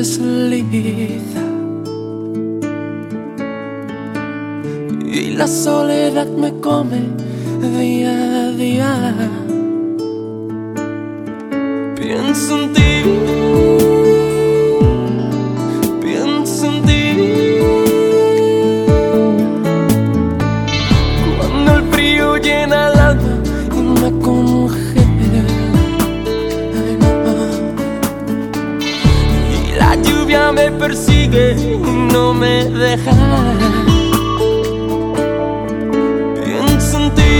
desliza y la soledad me come día a día. Pienso en ti, pienso en ti. Cuando el frío llena el alma y me congela, y la lluvia me persigue y no me deja. Pienso en ti.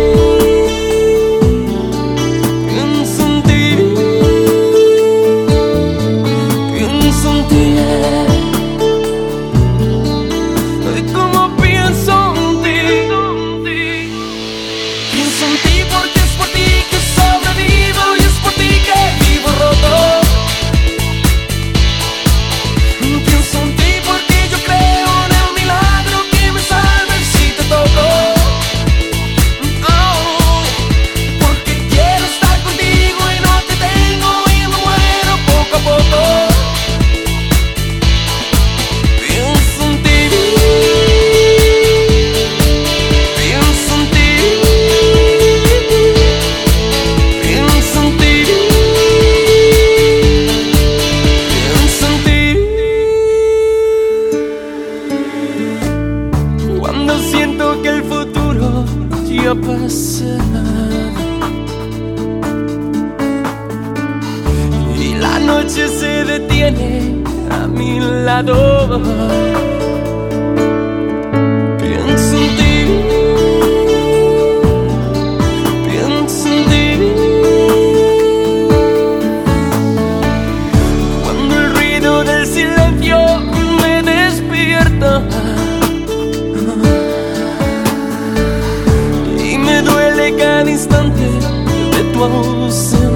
Cuando siento que el futuro ya ha pasado y la noche se detiene a mi lado, pienso en ti, pienso en ti. Cuando el ruido del silencio me despierta y me duele cada instante de tu ausencia.